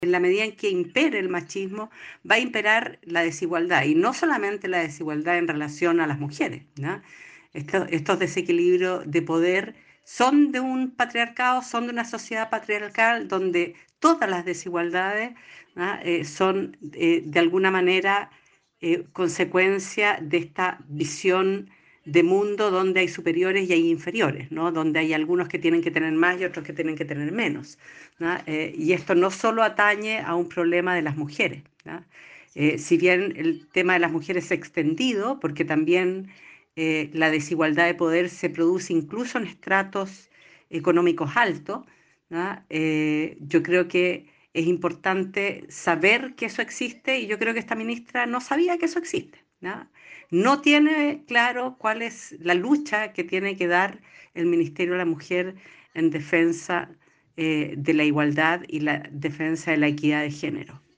en la medida en que impere el machismo, va a imperar la desigualdad, y no solamente la desigualdad en relación a las mujeres, ¿no? Estos desequilibrios de poder son de un patriarcado, son de una sociedad patriarcal donde todas las desigualdades, ¿no? Son de alguna manera consecuencia de esta visión de mundo donde hay superiores y hay inferiores, ¿no? Donde hay algunos que tienen que tener más y otros que tienen que tener menos, ¿no? Y esto no solo atañe a un problema de las mujeres, ¿no? Si bien el tema de las mujeres es extendido, porque también la desigualdad de poder se produce incluso en estratos económicos altos, ¿no? Yo creo que es importante saber que eso existe, y yo creo que esta ministra no sabía que eso existe, ¿no? No tiene claro cuál es la lucha que tiene que dar el Ministerio de la Mujer en defensa de la igualdad y la defensa de la equidad de género.